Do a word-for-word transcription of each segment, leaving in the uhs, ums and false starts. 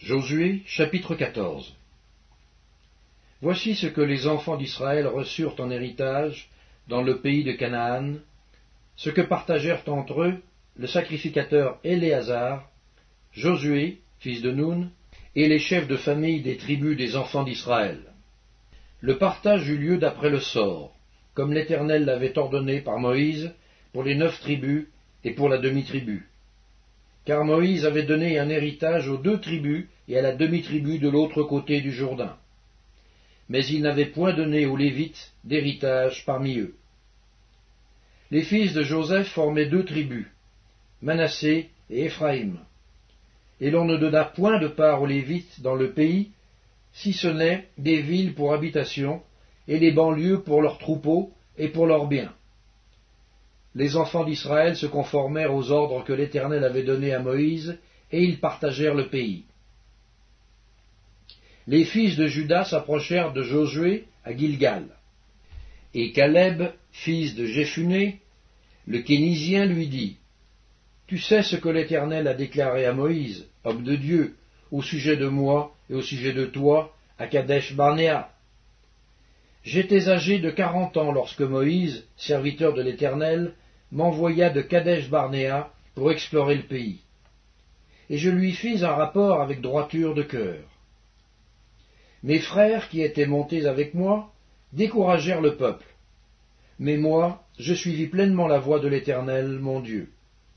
Josué chapitre quatorze. Voici ce que les enfants d'Israël reçurent en héritage dans le pays de Canaan, ce que partagèrent entre eux le sacrificateur Éléazar, Josué, fils de Nun, et les chefs de famille des tribus des enfants d'Israël. Le partage eut lieu d'après le sort, comme l'Éternel l'avait ordonné par Moïse pour les neuf tribus et pour la demi-tribu. Car Moïse avait donné un héritage aux deux tribus et à la demi-tribu de l'autre côté du Jourdain. Mais il n'avait point donné aux Lévites d'héritage parmi eux. Les fils de Joseph formaient deux tribus, Manassé et Éphraïm. Et l'on ne donna point de part aux Lévites dans le pays, si ce n'est des villes pour habitation, et les banlieues pour leurs troupeaux et pour leurs biens. Les enfants d'Israël se conformèrent aux ordres que l'Éternel avait donnés à Moïse, et ils partagèrent le pays. Les fils de Juda s'approchèrent de Josué à Gilgal. Et Caleb, fils de Jéphuné, le Kénizien, lui dit, « Tu sais ce que l'Éternel a déclaré à Moïse, homme de Dieu, au sujet de moi et au sujet de toi, à Kadesh-Barnéa. J'étais âgé de quarante ans lorsque Moïse, serviteur de l'Éternel, m'envoya de Kadesh-Barnéa pour explorer le pays. Et je lui fis un rapport avec droiture de cœur. Mes frères qui étaient montés avec moi découragèrent le peuple, mais moi je suivis pleinement la voie de l'Éternel, mon Dieu.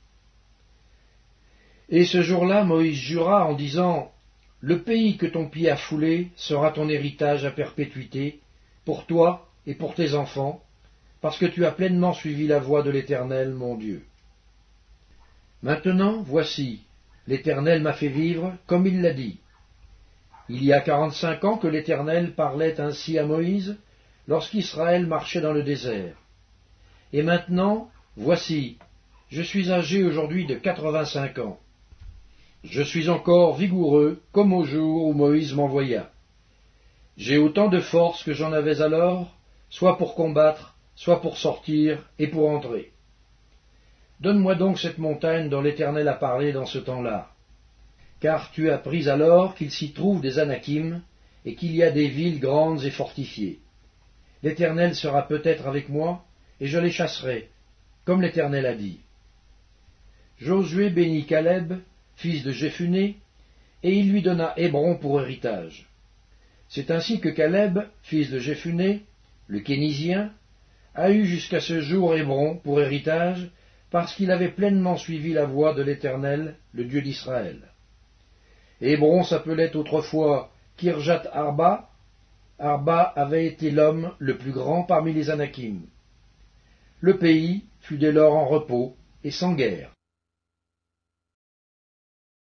Et ce jour-là Moïse jura en disant, « Le pays que ton pied a foulé sera ton héritage à perpétuité, pour toi et pour tes enfants, parce que tu as pleinement suivi la voie de l'Éternel, mon Dieu. Maintenant, voici, l'Éternel m'a fait vivre comme il l'a dit. Il y a quarante-cinq ans que l'Éternel parlait ainsi à Moïse, lorsqu'Israël marchait dans le désert. Et maintenant, voici, je suis âgé aujourd'hui de quatre-vingt-cinq ans. Je suis encore vigoureux, comme au jour où Moïse m'envoya. J'ai autant de force que j'en avais alors, soit pour combattre, soit pour sortir et pour entrer. Donne-moi donc cette montagne dont l'Éternel a parlé dans ce temps-là. Car tu as appris alors qu'il s'y trouve des Anakim, et qu'il y a des villes grandes et fortifiées. L'Éternel sera peut-être avec moi, et je les chasserai, comme l'Éternel a dit. » Josué bénit Caleb, fils de Jéphuné, et il lui donna Hébron pour héritage. C'est ainsi que Caleb, fils de Jéphuné, le Kénizien, a eu jusqu'à ce jour Hébron pour héritage, parce qu'il avait pleinement suivi la voie de l'Éternel, le Dieu d'Israël. Hébron s'appelait autrefois Kirjat Arba. Arba avait été l'homme le plus grand parmi les Anakim. Le pays fut dès lors en repos et sans guerre.